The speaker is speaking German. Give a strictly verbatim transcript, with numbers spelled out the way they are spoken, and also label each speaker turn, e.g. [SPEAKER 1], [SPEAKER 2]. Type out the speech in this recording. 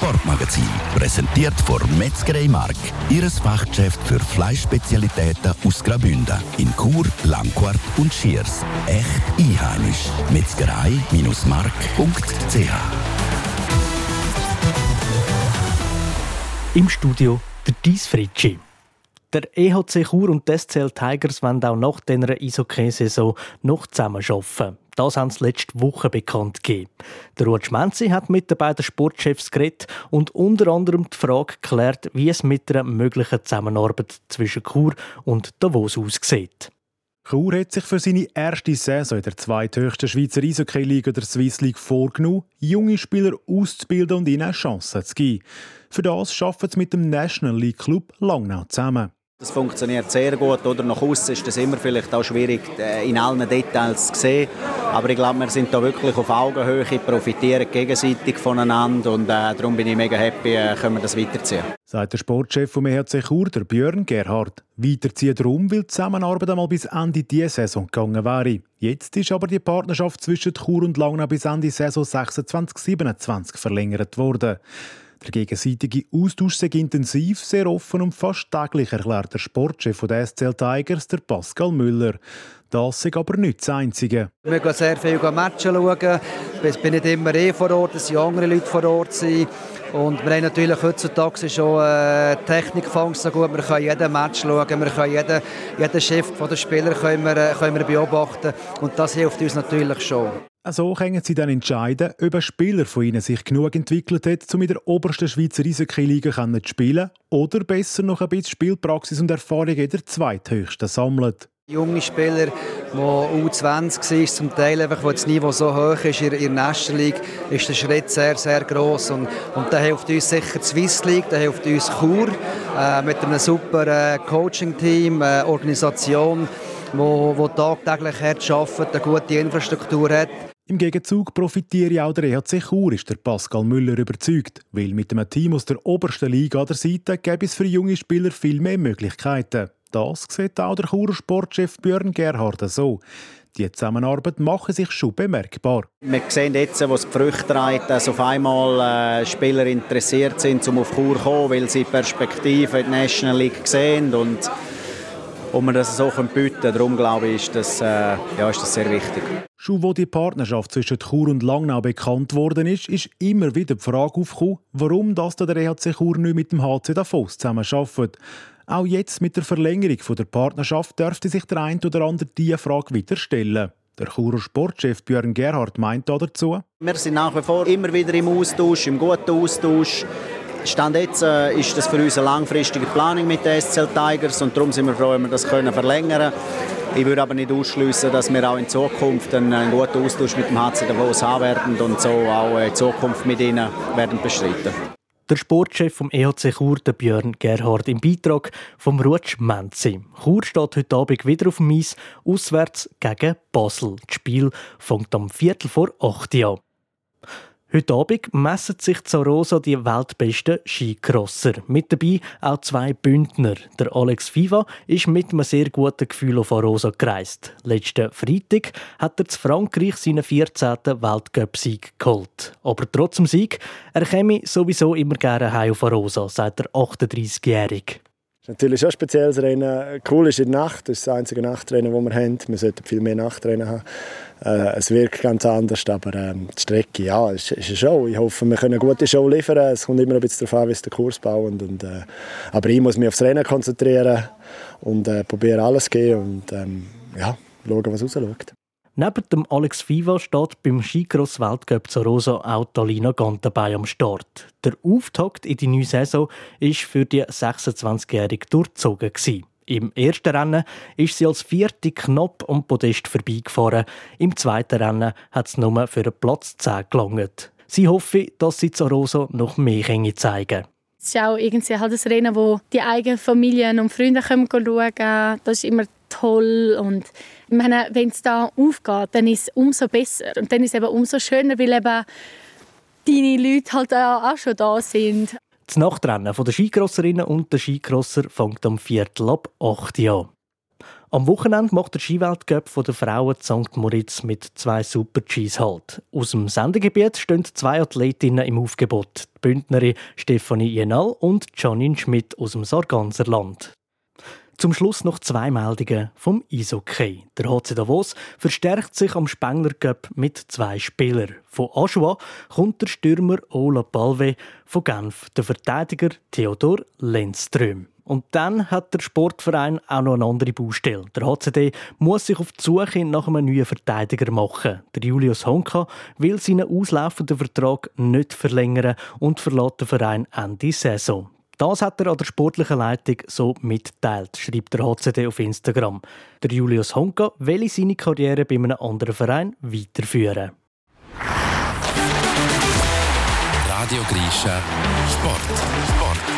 [SPEAKER 1] Sportmagazin, präsentiert von Metzgerei Mark, Ihres Fachgeschäft für Fleischspezialitäten aus Graubünden in Chur, Langquart und Schiers. Echt einheimisch. Metzgerei Mark punkt c h.
[SPEAKER 2] Im Studio der Dies Fritschi. Der E H C Chur und die S C L Tigers wollen auch nach dieser Eishockey-Saison noch zusammen arbeiten. Das haben sie letzte Woche bekannt gegeben. Der Ruud Schmenzi hat mit den beiden Sportchefs geredet und unter anderem die Frage geklärt, wie es mit einer möglichen Zusammenarbeit zwischen Chur und Davos aussieht.
[SPEAKER 3] Chur hat sich für seine erste Saison in der zweithöchsten Schweizer Eishockey-Liga, der Swiss League, vorgenommen, junge Spieler auszubilden und ihnen Chancen zu geben. Für das arbeiten sie mit dem National League Club Langnau zusammen.
[SPEAKER 4] Das funktioniert sehr gut. Oder? Nach außen ist das immer vielleicht auch schwierig in allen Details zu sehen. Aber ich glaube, wir sind da wirklich auf Augenhöhe, profitieren gegenseitig voneinander und äh, darum bin ich mega happy, äh, können wir das weiterziehen.
[SPEAKER 3] Sagt der Sportchef vom E H C Chur, der Björn Gerhard. Weiterziehen darum, weil die Zusammenarbeit einmal bis Ende dieser Saison gegangen wäre. Jetzt ist aber die Partnerschaft zwischen Chur und Langnau bis Ende Saison sechsundzwanzig siebenundzwanzig verlängert worden. Der gegenseitige Austausch sei intensiv, sehr offen und fast täglich, erklärt der Sportchef der S C L Tigers, der Pascal Müller. Das ist aber nicht das Einzige.
[SPEAKER 5] Wir gehen sehr viel Matchen schauen. Ich bin nicht immer eh vor Ort, es sind andere Leute vor Ort. Und wir haben natürlich heutzutage schon äh, Technik so gut. Wir können jeden Match schauen, wir können jeden, jeden Shift der Spieler können wir, äh, können wir beobachten. Und das hilft uns natürlich schon.
[SPEAKER 3] So können sie dann entscheiden, ob ein Spieler von ihnen sich genug entwickelt hat, um in der obersten Schweizer Eishockey-Liga zu spielen oder besser noch ein bisschen Spielpraxis und Erfahrung in der zweithöchsten sammeln.
[SPEAKER 5] Junge Spieler, die U zwanzig sind, zum Teil einfach, wo das Niveau so hoch ist in der National League, ist der Schritt sehr, sehr gross. Und, und da hilft uns sicher die Swiss League, da hilft uns Chur äh, mit einem super äh, Coaching-Team, äh, Organisation, wo, wo tagtäglich hart arbeitet, eine gute Infrastruktur hat.
[SPEAKER 3] Im Gegenzug profitiere auch der E H C Chur, ist der Pascal Müller überzeugt. Weil mit einem Team aus der obersten Liga an der Seite gäbe es für junge Spieler viel mehr Möglichkeiten. Das sieht auch der Churer Sportchef Björn Gerhard so. Die Zusammenarbeit macht sich schon bemerkbar.
[SPEAKER 4] Wir sehen jetzt, wo es die Früchte trägt, dass auf einmal äh, Spieler interessiert sind, um auf Chur zu kommen, weil sie Perspektive in der National League sehen und und wir das so bieten können. Darum glaube ich, ist das, äh, ja, ist das sehr wichtig.
[SPEAKER 3] Schon wo die Partnerschaft zwischen Chur und Langnau bekannt worden ist, ist immer wieder die Frage aufgekommen, warum das der E H C Chur nicht mit dem H C Davos zusammenarbeitet. Auch jetzt mit der Verlängerung der Partnerschaft dürfte sich der eine oder andere diese Frage wieder stellen. Der Churer Sportchef Björn Gerhard meint dazu:
[SPEAKER 4] Wir sind nach wie vor immer wieder im Austausch, im guten Austausch. Stand jetzt äh, ist das für uns eine langfristige Planung mit den S C L Tigers und darum sind wir froh, wenn wir das können verlängern können. Ich würde aber nicht ausschliessen, dass wir auch in Zukunft einen, einen guten Austausch mit dem H C Davos haben werden und so auch in Zukunft mit ihnen werden bestreiten.
[SPEAKER 2] Der Sportchef vom E H C Chur, der Björn Gerhard, im Beitrag vom Ruud Schmenzi. Chur steht heute Abend wieder auf dem Eis, auswärts gegen Basel. Das Spiel fängt am Viertel vor acht an. Heute Abend messen sich zu Arosa die weltbesten Skicrosser. Mit dabei auch zwei Bündner. Der Alex Fiva ist mit einem sehr guten Gefühl auf Arosa gereist. Letzten Freitag hat er zu Frankreich seinen vierzehnten Weltcup-Sieg geholt. Aber trotz dem Sieg, er käme sowieso immer gerne heim auf Arosa, sagt der achtunddreißigjährige.
[SPEAKER 6] Das ist natürlich schon ein spezielles Rennen. Cool ist in der Nacht, das ist das einzige Nachtrennen, das wir haben. Wir sollten viel mehr Nachtrennen haben. Äh, es wirkt ganz anders, aber ähm, die Strecke, ja, ist, ist eine Show. Ich hoffe, wir können eine gute Show liefern. Es kommt immer ein bisschen darauf an, wie es der Kurs baut. Und, äh, aber ich muss mich aufs Rennen konzentrieren und äh, probieren alles zu geben und ähm, ja, schauen, was rausschaut.
[SPEAKER 2] Neben dem Alex Fiva steht beim Skicross-Weltcup zu Arosa auch Talina Gantenbein am Start. Der Auftakt in die neue Saison war für die sechsundzwanzigjährige durchzogen. Im ersten Rennen ist sie als vierte knapp am Podest vorbeigefahren. Im zweiten Rennen hat es nur für einen Platz zehn gelangt. Sie hoffe, dass sie zu Arosa noch mehr zeigen können.
[SPEAKER 7] Es ist auch irgendwie halt ein Rennen, wo die eigenen Familien und Freunde schauen können. Das ist immer toll. Und ich meine, wenn es da aufgeht, dann ist es umso besser. Und dann ist es eben umso schöner, weil eben deine Leute halt auch schon da sind.
[SPEAKER 2] Das Nachtrennen der Skicrosserinnen und der Skicrosser fängt am Viertel ab acht an. Am Wochenende macht der Skiweltcup der Frauen in Sankt Moritz mit zwei Super-Gs halt. Aus dem Sendegebiet stehen zwei Athletinnen im Aufgebot. Die Bündnerin Stefanie Jenal und Janine Schmidt aus dem Sarganserland. Zum Schluss noch zwei Meldungen vom Eishockey. Der H C Davos verstärkt sich am Spengler Cup mit zwei Spielern. Von Ajoie kommt der Stürmer Ola Balve, von Genf der Verteidiger Theodor Lennström. Und dann hat der Sportverein auch noch eine andere Baustelle. Der H C D muss sich auf die Suche nach einem neuen Verteidiger machen. Der Julius Honka will seinen auslaufenden Vertrag nicht verlängern und verlässt den Verein Ende Saison. Das hat er an der sportlichen Leitung so mitgeteilt, schreibt der H C D auf Instagram. Der Julius Honka will seine Karriere bei einem anderen Verein weiterführen.
[SPEAKER 8] Radio Grischa Sport. Sport.